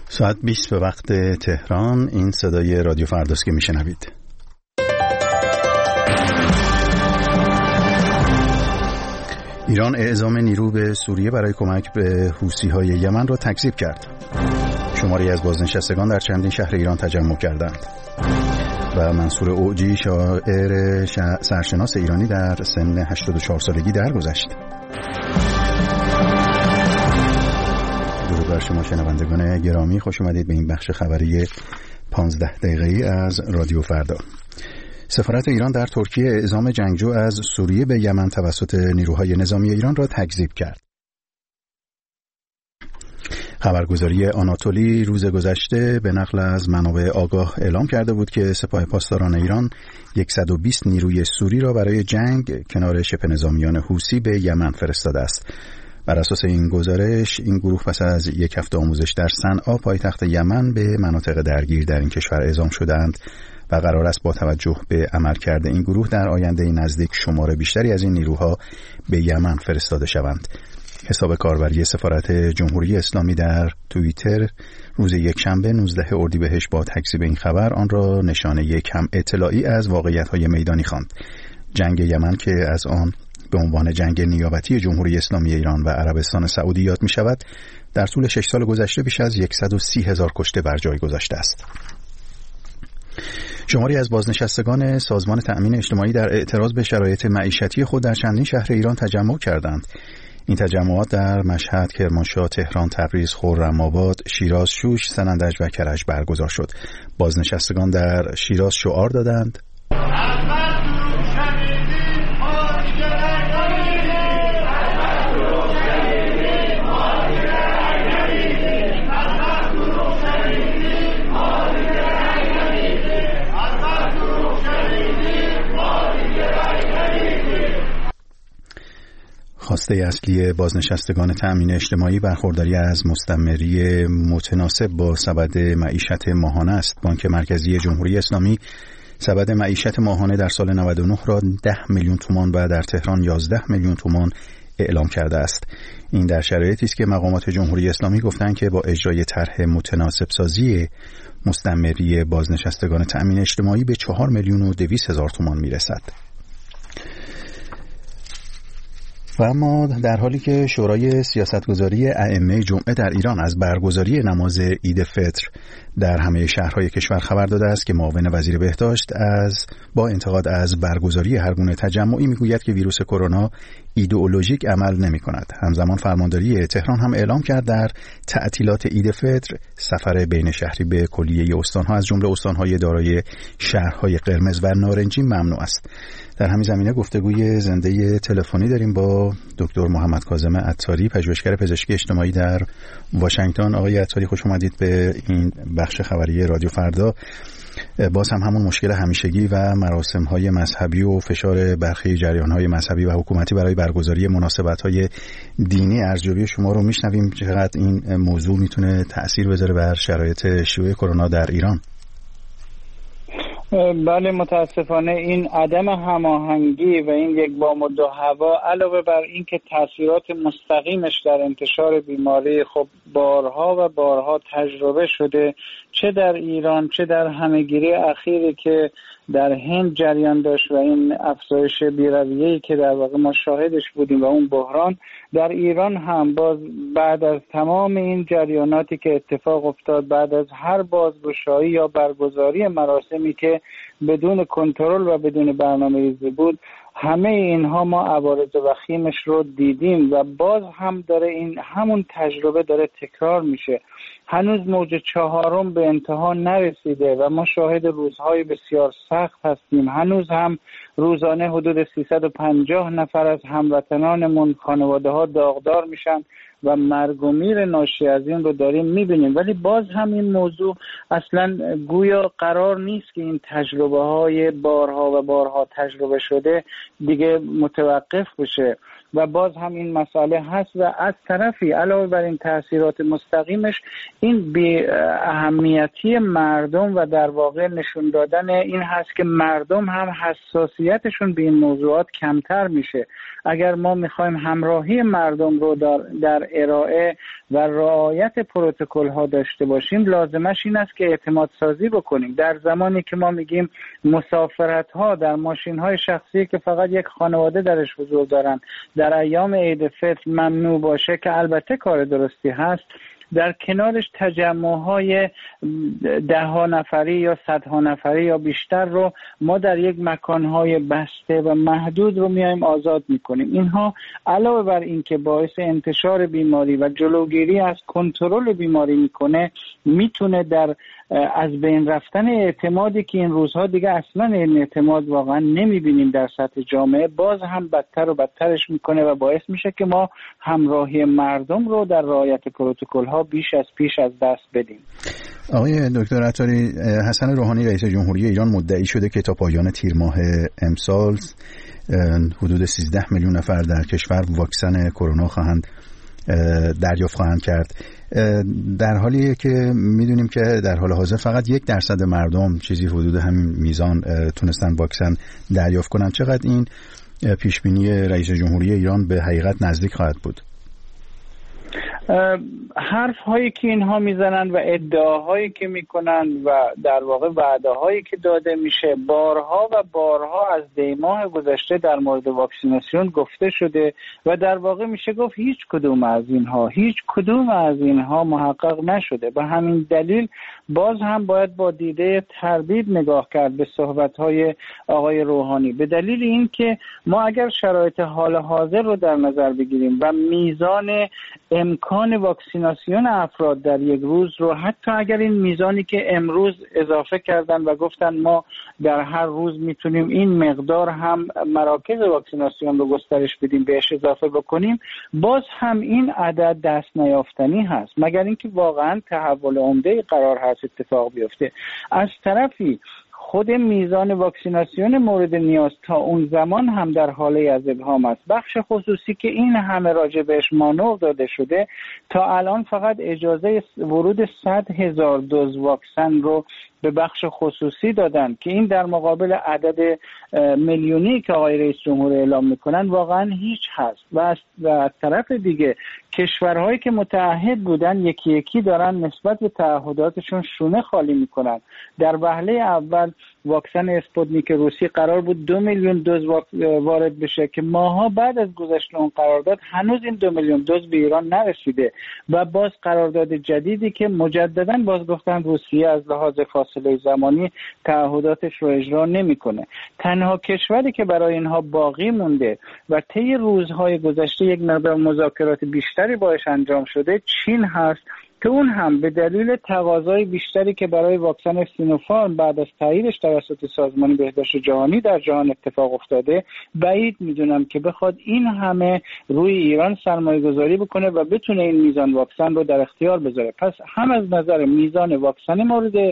ساعت 20 به وقت تهران. این صدای رادیو فرداست که میشنوید. ایران اعزام نیرو به سوریه برای کمک به حوثی‌های یمن را تکذیب کرد. شماری از بازنشستگان در چندین شهر ایران تجمع کردند. و منصور اوجی شاعر سرشناس ایرانی در سن 84 سالگی درگذشت. درود بر شما شنوندگان گرامی، خوش اومدید به این بخش خبری 15 دقیقه‌ای از رادیو فردا. سفارت ایران در ترکیه اعزام جنگجو از سوریه به یمن توسط نیروهای نظامی ایران را تکذیب کرد. خبرگزاری آناتولی روز گذشته به نقل از منابع آگاه اعلام کرده بود که سپاه پاسداران ایران 120 نیروی سوری را برای جنگ کنار شبه نظامیان حوثی به یمن فرستاده است. بر اساس این گزارش، این گروه پس از یک هفته آموزش در صنعا پایتخت یمن به مناطق درگیر در این کشور اعزام شدند و قرار است با توجه به عملکرد این گروه در آینده نزدیک شمار بیشتری از این نیروها به یمن فرستاده شوند. حساب کاربری سفارت جمهوری اسلامی در توییتر روز یکشنبه 19 اردیبهشت با تکذیب این خبر آن را نشانه کم اطلاعی از واقعیت‌های میدانی خواند. جنگ یمن که از آن به عنوان جنگ نیابتی جمهوری اسلامی ایران و عربستان سعودی یاد می شود، در طول 6 سال گذشته بیش از 130,000 کشته بر جای گذاشته است. شماری از بازنشستگان سازمان تأمین اجتماعی در اعتراض به شرایط معیشتی خود در چندین شهر ایران تجمع کردند. این تجمعات در مشهد، کرمانشاه، تهران، تبریز، خرم‌آباد، شیراز، شوش، سنندج و کرج برگزار شد. بازنشستگان در شیراز شعار دادند: خواسته اصلی بازنشستگان تأمین اجتماعی برخورداری از مستمری متناسب با سبد معیشت ماهانه است. بانک مرکزی جمهوری اسلامی سبد معیشت ماهانه در سال 99 را 10 میلیون تومان و در تهران 11 میلیون تومان اعلام کرده است. این در شرایطی است که مقامات جمهوری اسلامی گفتند که با اجرای طرح متناسب سازی مستمری بازنشستگان تأمین اجتماعی به 4 میلیون و 200 هزار تومان میرسد. و اما در حالی که شورای سیاستگذاری ائمه جمعه در ایران از برگزاری نماز عید فطر در همه شهرهای کشور خبر داده است که معاون وزیر بهداشت با انتقاد از برگزاری هر گونه تجمعی میگوید که ویروس کرونا ایدئولوژیک عمل نمی کند. همزمان فرمانداری تهران هم اعلام کرد در تعطیلات عید فطر سفر بین شهری به کلیه استانها از جمله استانهای دارای شهرهای قرمز و نارنجی ممنوع است. در همین زمینه گفتگوی زنده تلفنی داریم با دکتر محمد کاظم عطاری، پژوهشگر پزشکی اجتماعی در واشنگتن. آقای عطاری، خوش اومدید به این بخش خبری رادیو فردا. باز هم همون مشکل همیشگی و مراسم‌های مذهبی و فشار برخی جریان‌های مذهبی و حکومتی برای برگزاری مناسبت‌های دینی، ارزیابی شما رو میشنویم. چقدر این موضوع میتونه تأثیر بذاره بر شرایط شیوع کرونا در ایران؟ بله، متاسفانه این عدم هماهنگی و این یک بام و دو هوا علاوه بر این که تاثیرات مستقیمش در انتشار بیماری خب بارها و بارها تجربه شده، چه در ایران چه در همهگیری اخیری که در هند جریان داشت و این افزایش بی‌رویه‌ای که در واقع ما شاهدش بودیم و اون بحران در ایران هم باز بعد از تمام این جریاناتی که اتفاق افتاد، بعد از هر بازگشایی یا برگزاری مراسمی که بدون کنترل و بدون برنامه‌ریزی بود، همه اینها ما عوارض وخیمش رو دیدیم و باز هم داره این همون تجربه داره تکرار میشه. هنوز موج 4 به انتها نرسیده و ما شاهد روزهای بسیار سخت هستیم. هنوز هم روزانه حدود 350 نفر از هموطنانمون، خانواده ها داغدار میشن و مرگ و میر ناشی از این رو داریم میبینیم. ولی باز هم این موضوع اصلا گویا قرار نیست که این تجربه های بارها و بارها تجربه شده دیگه متوقف بشه. و باز هم این مسئله هست و از طرفی علاوه بر این تاثیرات مستقیمش این بی اهمیتی مردم و در واقع نشون دادن این هست که مردم هم حساسیتشون به این موضوعات کمتر میشه. اگر ما میخوایم همراهی مردم رو در ارائه و رعایت پروتکل ها داشته باشیم، لازمش این است که اعتماد سازی بکنیم. در زمانی که ما میگیم مسافرت ها در ماشین های شخصی که فقط یک خانواده درش حضور دارن در ایام عید فطر ممنوع باشه، که البته کار درستی هست، در کنارش تجمع‌های 10 نفری یا 100 نفری یا بیشتر رو ما در یک مکان‌های بسته و محدود رو میایم آزاد می‌کنیم. اینها علاوه بر این که باعث انتشار بیماری و جلوگیری از کنترل بیماری میکنه، میتونه در از بین رفتن اعتمادی که این روزها دیگه اصلا این اعتماد واقعا نمیبینیم در سطح جامعه، باز هم بدتر و بدترش میکنه و باعث میشه که ما همراهی مردم رو در رعایت پروتکل ها بیش از پیش از دست بدیم. آقای دکتر عطاری، حسن روحانی رئیس جمهوری ایران مدعی شده که تا پایان تیر ماه امسال حدود 13 میلیون نفر در کشور واکسن کرونا دریافت خواهند کرد، در حالی که میدونیم که در حال حاضر فقط 1% مردم چیزی حدود همین میزان تونستن واکسن دریافت کنند. چقدر این پیشبینی رئیس جمهوری ایران به حقیقت نزدیک خواهد بود؟ حرف هایی که اینها میزنن و ادعاهایی که میکنن و در واقع وعده هایی که داده میشه بارها و بارها از دیماه گذشته در مورد واکسیناسیون گفته شده و در واقع میشه گفت هیچ کدوم از اینها محقق نشده. به همین دلیل باز هم باید با دیده تردید نگاه کرد به صحبت های آقای روحانی، به دلیل اینکه ما اگر شرایط حال حاضر رو در نظر بگیریم و میزان امکان واکسیناسیون افراد در یک روز رو، حتی اگر این میزانی که امروز اضافه کردن و گفتن ما در هر روز میتونیم این مقدار هم مراکز واکسیناسیون رو گسترش بدیم بهش اضافه بکنیم، باز هم این عدد دست نیافتنی هست مگر اینکه واقعا تحول عمده قرار هست اتفاق بیفته. از طرفی خود میزان واکسیناسیون مورد نیاز تا اون زمان هم در حاله از ابهام است. بخش خصوصی که این همه راجع بهش مانور داده شده تا الان فقط اجازه ورود 100,000 دوز واکسن رو به بخش خصوصی دادن که این در مقابل عدد میلیونی که آقای رئیس جمهور اعلام میکنن واقعا هیچ هست. و از طرف دیگه کشورهایی که متعهد بودن یکی یکی دارن نسبت به تعهداتشون شونه خالی میکنن. در وهله اول واکسن اسپوتنیک روسی قرار بود 2 میلیون دوز وارد بشه که ماها بعد از گذشت اون قرارداد هنوز این 2 میلیون دوز به ایران نرسیده و باز قرارداد جدیدی که مجددا باز گفتن روسیه از لحاظ فاصله زمانی تعهداتش رو اجرا نمیکنه. تنها کشوری که برای اینها باقی مونده و طی روزهای گذشته یک مقدار مذاکرات بیشتری باش انجام شده چین هست که اون هم به دلیل تقاضای بیشتری که برای واکسن سینوفارم بعد از تاییدش توسط سازمان بهداشت جهانی در جهان اتفاق افتاده، بعید میدونم که بخواد این همه روی ایران سرمایه گذاری بکنه و بتونه این میزان واکسن رو در اختیار بذاره. پس هم از نظر میزان واکسن مورد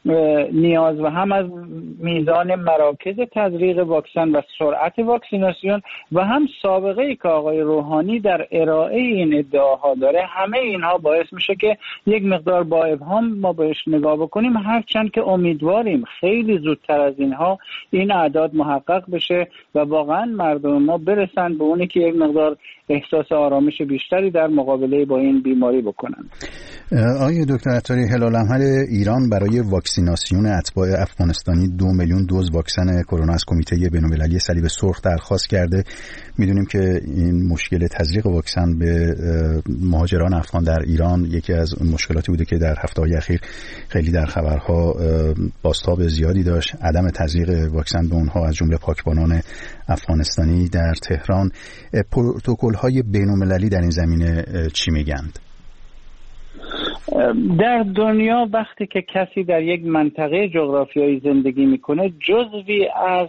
نیاز و هم از میزان مراکز تزریق واکسن و سرعت واکسیناسیون و هم سابقه ای که آقای روحانی در ارائه این ادعاها داره، همه اینها باعث میشه که یک مقدار با ابهام ما بهش نگاه بکنیم، هرچند که امیدواریم خیلی زودتر از اینها این اعداد محقق بشه و واقعا مردم ما برسن به اونی که یک مقدار احساس آرامش بیشتری در مقابله با این بیماری بکنن. آقای دکتر عطاری، هلال احمر ایران برای واکسیناسیون اتباع افغانستانی 2 میلیون دوز واکسن کرونا از کمیته بین‌المللی صلیب سرخ درخواست کرده. میدونیم که این مشکل تزریق واکسن به مهاجران افغان در ایران یکی از مشکلاتی بوده که در هفته‌های اخیر خیلی در خبرها بازتاب زیادی داشت. عدم تزریق واکسن به اونها از جمله پاکبانان افغانستانی در تهران. پروتکل‌های بین‌المللی در این زمینه چی میگند؟ در دنیا وقتی که کسی در یک منطقه جغرافیایی زندگی میکنه جزوی از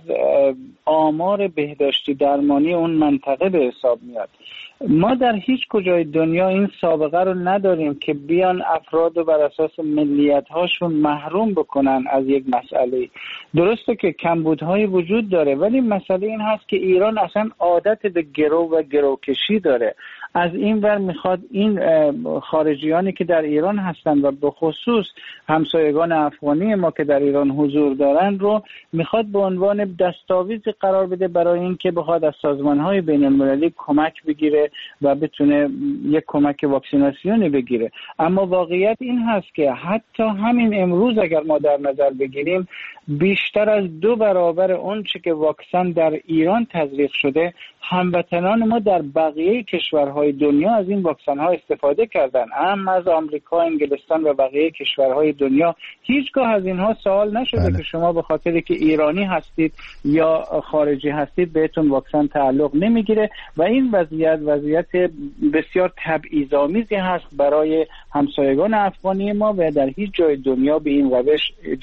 آمار بهداشتی درمانی اون منطقه به حساب میاد. ما در هیچ کجای دنیا این سابقه رو نداریم که بیان افراد رو بر اساس ملیت هاشون محروم بکنن از یک مسئله. درسته که کمبودهای وجود داره، ولی مسئله این هست که ایران اصلا عادت به گرو و گروکشی داره. از این ور میخواد این خارجیانی که در ایران هستن و به خصوص همسایگان افغانی ما که در ایران حضور دارن رو میخواد به عنوان دستاویزی قرار بده برای اینکه بخواد از سازمانهای بین المللی کمک بگیره و بتونه یک کمک واکسیناسیونی بگیره. اما واقعیت این هست که حتی همین امروز اگر ما در نظر بگیریم بیشتر از 2 برابر اون چه که واکسن در ایران تزریق شده هموطنان ما در بقیه کشورهای دنیا از این واکسن ها استفاده کردن. اما از آمریکا، انگلستان و بقیه کشورهای دنیا هیچگاه از اینها سوال نشده که شما به خاطر که ایرانی هستید یا خارجی هستید بهتون واکسن تعلق نمیگیره و این وضعیت بسیار تبعیض‌آمیزی هست برای همسایگان افغانی ما و در هیچ جای دنیا به این روش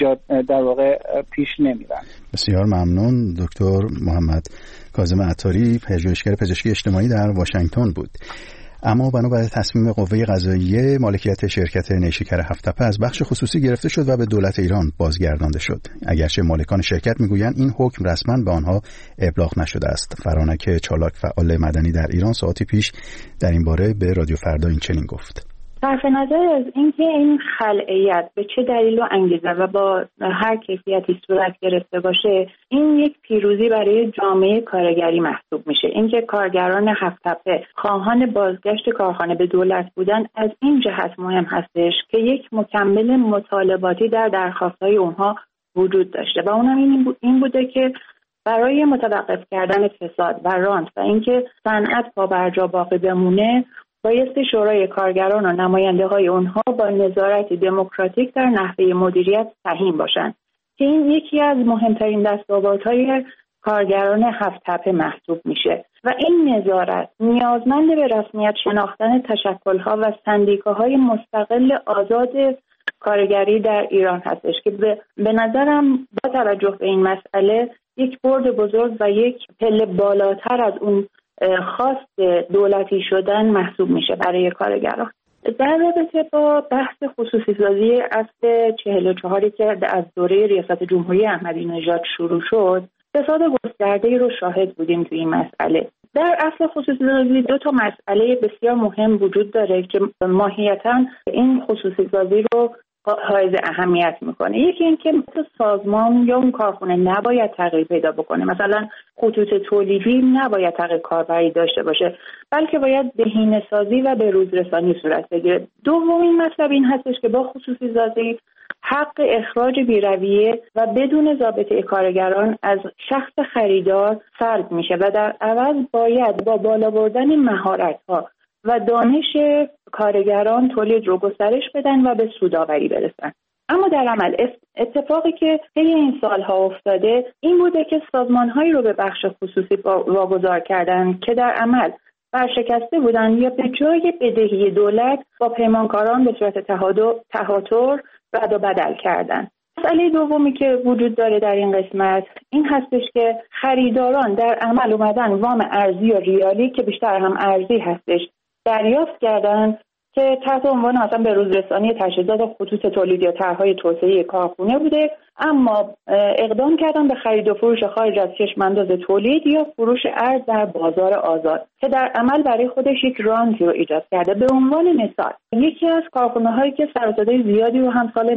در واقع پیش نمیرن. بسیار ممنون. دکتر محمد کاظم عطاری، پژوهشگر پزشکی اجتماعی در واشنگتن بود. اما بنابر تصمیم قوه قضاییه مالکیت شرکت نیشکر هفت‌تپه از بخش خصوصی گرفته شد و به دولت ایران بازگردانده شد. اگرچه مالکان شرکت میگویند این حکم رسما به آنها ابلاغ نشده است. فرانک چالاک، فعال مدنی در ایران، ساعتی پیش در این باره به رادیو فردا این چنین گفت: صرف نظر از اینکه این خلأیت به چه دلیل و انگیزه و با هر کیفیتی صورت گرفته باشه، این یک پیروزی برای جامعه کارگری محسوب میشه. اینکه کارگران هفت‌تپه خواهان بازگشت کارخانه به دولت بودن از این جهت مهم هستش که یک مکمل مطالباتی در درخواست‌های اونها وجود داشته و اونم این بوده که برای متوقف کردن فساد و رانت و اینکه صنعت پابرجا باقی بمونه بایستی شورای کارگران و نماینده‌های اونها با نظارت دموکراتیک در نحوه مدیریت سهیم باشند که این یکی از مهمترین دستاوردهای کارگران هفت‌تپه محسوب میشه و این نظارت نیازمند به رسمیت شناختن تشکل‌ها و سندیکاهای مستقل آزاد کارگری در ایران هستش که به نظرم با توجه به این مسئله یک برد بزرگ و یک پله بالاتر از اون خواست دولتی شدن محسوب میشه برای کارگران. در رابطه با بحث خصوصی سازی اصل 44 که از دوره ریاست جمهوری احمدی نژاد شروع شد، فساد گسترده‌ای رو شاهد بودیم تو این مسئله. در اصل خصوصی سازی 2 مسئله بسیار مهم وجود داره که ماهیتاً این خصوصی سازی رو حائز اهمیت میکنه. یکی این که سازمان یا اون کارخونه نباید تغییر پیدا بکنه، مثلا خطوط تولیدی نباید تغییر کاربری داشته باشه، بلکه باید بهینه‌سازی و به روز رسانی صورت بگیره. دومین مطلب این هستش که با خصوصی سازی حق اخراج بی‌رویه و بدون ضابطه کارگران از شخص خریدار سلب میشه و در عوض باید با بالا بردن مهارت‌ها و دانش کارگران تولید رو گسترش بدن و به سودآوری برسن. اما در عمل اتفاقی که طی این سالها افتاده این بوده که سازمان‌هایی رو به بخش خصوصی واگذار کردن که در عمل ورشکسته بودن یا به جای بدهی دولت با پیمانکاران به صورت تهاتر رد و بدل کردن. مسئله دومی که وجود داره در این قسمت این هستش که خریداران در عمل اومدن وام ارزی و ریالی که بیشتر هم ارزی هستش دریافت کردن که تحت عنوان مثلا به روز رسانی تجهیزات خطوط تولید یا طرح‌های توسعه کارخونه بوده، اما اقدام کردن به خرید و فروش خارج از چشم‌انداز تولید یا فروش ارز در بازار آزاد که در عمل برای خودش یک رانتی رو ایجاد کرده. به عنوان مثال یکی از کارخونه‌هایی که سر و صدای زیادی رو هم سال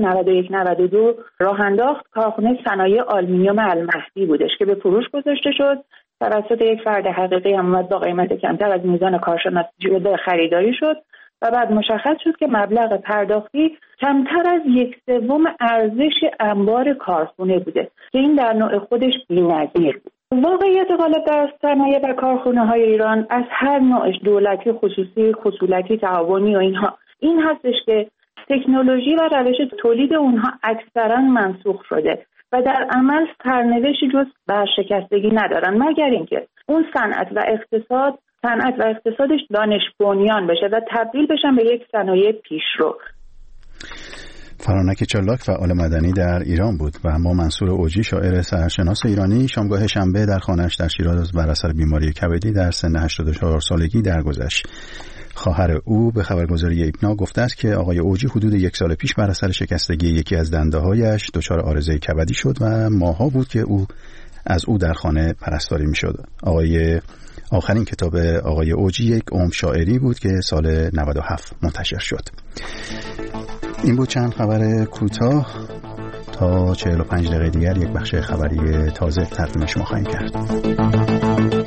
91-92 راه انداخت کارخونه صنایع آلومینیوم المهدی بودش که به فروش گذاشته شد توسط یک فرد حقیقی هم با قیمت کمتر از میزان کارشناسی شده خریداری شد و بعد مشخص شد که مبلغ پرداختی کمتر از 1/3 ارزش انبار کارخونه بوده که این در نوع خودش بی‌نظیر بود. واقعیت غالب در صنایع و کارخونه‌های ایران از هر نوعش دولتی، خصوصی، خصولتی، تعاونی و اینها این هستش که تکنولوژی و روش تولید اونها اکثرا منسوخ شده و در عمل سرنوشتی جز برشکستگی ندارن مگر اینکه اون صنعت و اقتصادش دانش بنیان بشه و تبدیل بشن به یک صنایع پیشرو. فرانک چالاک فعال مدنی در ایران بود و اما منصور اوجی شاعر سرشناس ایرانی شامگاه شنبه در خانه‌اش در شیراز بر اثر بیماری کبدی در سن 84 سالگی درگذشت. خواهر او به خبرگزاری ایپنا گفته است که آقای اوجی حدود 1 سال پیش بر اثر شکستگی یکی از دنده‌هایش دچار عارضه کبدی شد و ماه‌ها بود که از او در خانه پرستاری می‌شد. آخرین کتاب آقای اوجی یک عمر شاعری بود که سال 97 منتشر شد. این بود چند خبر کوتاه. تا 45 دقیقه دیگر یک بخش خبری تازه تقدیم شما خواهیم کرد.